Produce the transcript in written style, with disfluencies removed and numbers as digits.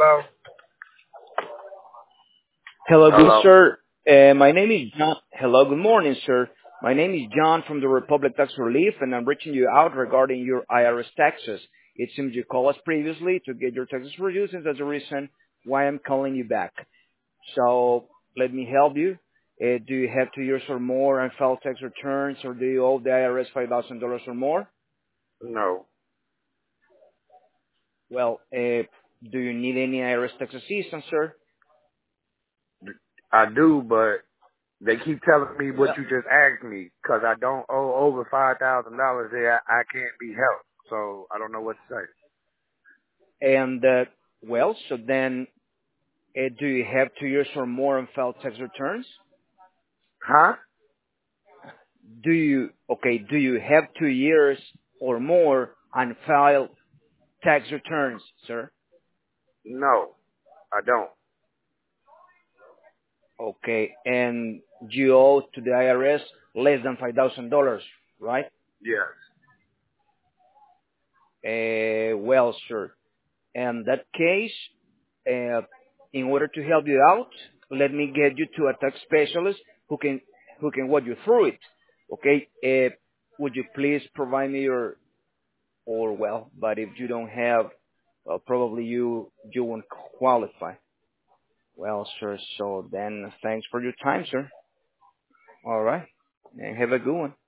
Hello? Hello, good Hello? sir. My name is John. Hello, good morning, sir. My name is John from the Republic Tax Relief, and I'm reaching you out regarding your IRS taxes. It seems you called us previously to get your taxes reduced, and that's the reason why I'm calling you back. So let me help you. Do you have 2 years or more and file tax returns, or do you owe the IRS $5,000 or more? No. Well, do you need any IRS tax assistance, sir? I do, but they keep telling me what Well, you just asked me because I don't owe over $5,000 there. I can't be helped. So I don't know what to say. and so then, do you have 2 years or more and file tax returns? Huh? Do you have 2 years or more and file tax returns, sir? No, I don't. Okay, and you owe to the IRS less than $5,000, right? Yes. Sir, in that case, uh, in order to help you out, let me get you to a tax specialist who can walk you through it. Okay, would you please provide me but if you don't have, well, probably you won't qualify. Well, sir, so then thanks for your time, sir. All right, and have a good one.